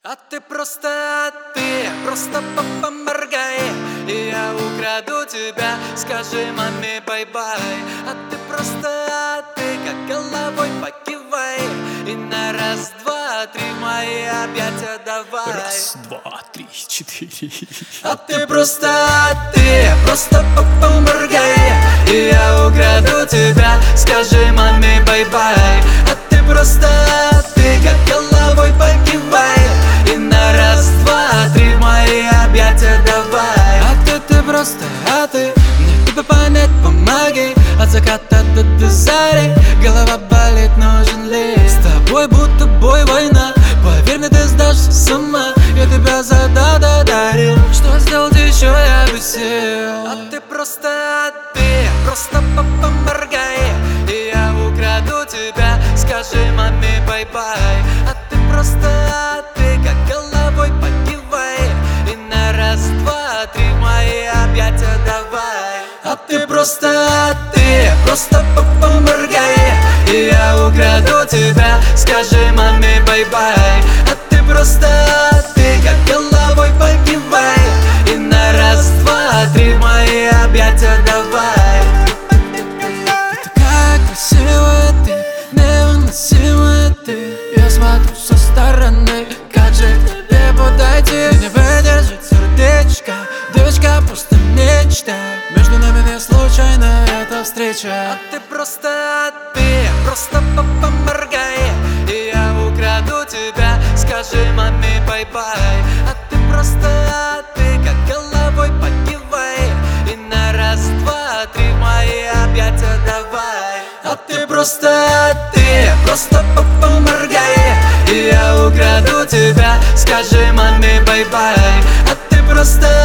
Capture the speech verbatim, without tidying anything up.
А ты просто, ты просто поморгай, и я украду тебя, скажи маме бай-бай. А ты просто, ты как головой покивай, и на раз, два, три мои объятия давай. Раз, два, три, четыре. А ты просто, ты просто поморгай, и я украду тебя, скажи маме бай-бай. А ты просто, ты как головой покивай, и на раз, два, три мои объятия давай. А ты, ты просто, а ты, мне тебя понять помоги. От заката до, до зари голова болит, нужен ли с тобой будто бой война. Поверь мне, ты сдашься сама, я тебя задада дарил. Что сделать еще, я без сил. А ты просто, ты просто поморгай, и я украду тебя, скажи маме бай-бай. А ты просто, ты как головой покивай, и на раз, два, три мои объятия давай. А ты просто, ты просто поморгай, и я украду тебя, скажи маме бай-бай. А ты просто, ты как головой покивай, и на раз, два, три мои объятия давай. Ты такая красивая, ты невыносимая, ты. Я смотрю со стороны, как же к тебе подойти. Не выдержит сердечко, девочка просто нечто. Между нами не случайно эта встреча. А ты просто, ты просто поморгай, и я украду тебя, скажи маме бай-бай. А ты просто, ты как головой покивай, и на раз, два, три мои объятия давай. А ты просто, ты просто поморгай, и я украду тебя, скажи маме бай-бай. А ты просто